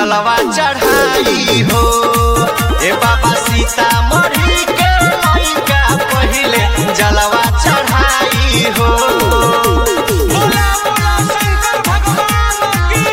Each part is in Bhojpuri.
जलवा चढ़ाई हो। ए बाबा सीतामढ़ी के लइका पहिले जलवा चढ़ाई हो। बोला बोला शंकर भगवान की।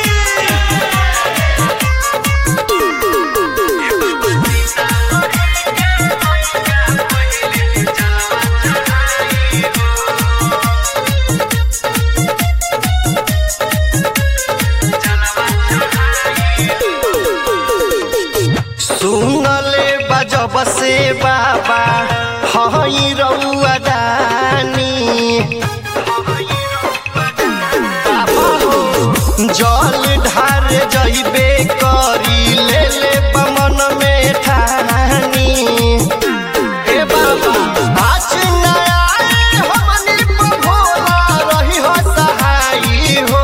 सुनले बजब से बाबा हई रउआ दानी। बाबा हो जल ढार जइबे करी ले ले बमन में ठानी। ए बाबा आज नया हमनी पर भोला रही हो सहाई हो।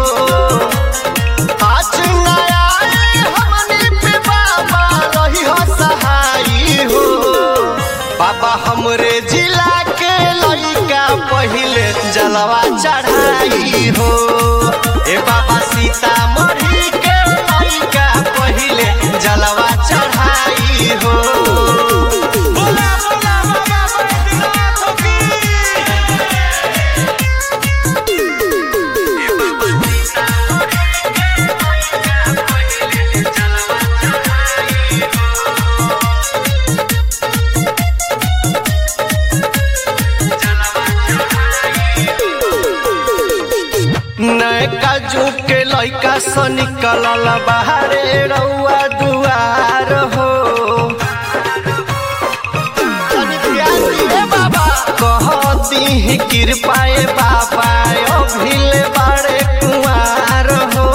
आज नया हमनी पे बाबा रही हो सहाई हो। बाबा हमरे जिला के लइका पहिले जलवा चढ़ाई हो। ए बाबा सीतामढ़ी के लइका पहिले जलवा चढ़ाई हो। बोला बोला बाबा बैद्यनाथ की। नयका जुग के लइका से निकलल बाहरे रउआ दुआर हो। कहती कृपाए बाबा अभिले बाड़े कुआर हो।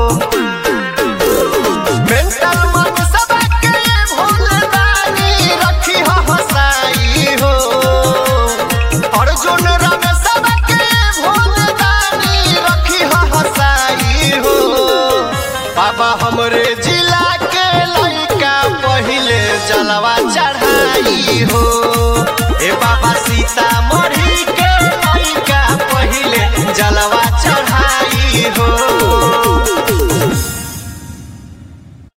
मेंटल मन सबके भोलदानी रखी हो हसाई हो। अर्जुन रंग सबके भोलदानी रखी हो हसाई हो। बाबा हमरे जिला के लइका पहिले जलवा चढ़ाई हो। ए बाबा सीता